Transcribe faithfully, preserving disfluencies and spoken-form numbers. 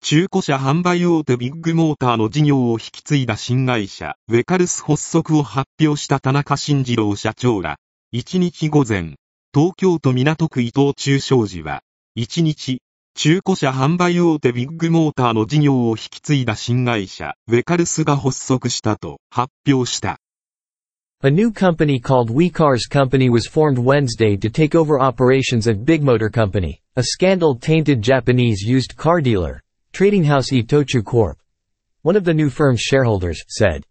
中古車販売大手ビッグモーターの事業を引き継いだ新会社、ウェカルス発足を発表した田中慎次郎社長ら、いちにち午前、東京都港区伊藤忠商事は、いちにち、中古車販売大手ビッグモーターの事業を引き継いだ新会社、ウェカルスが発足したと発表した。 A new company called WeCars Company was formed Wednesday to take over operations at Bigmotor Company, a scandal-tainted Japanese used car dealer, trading house Itochu Corp. One of the new firm's shareholders said.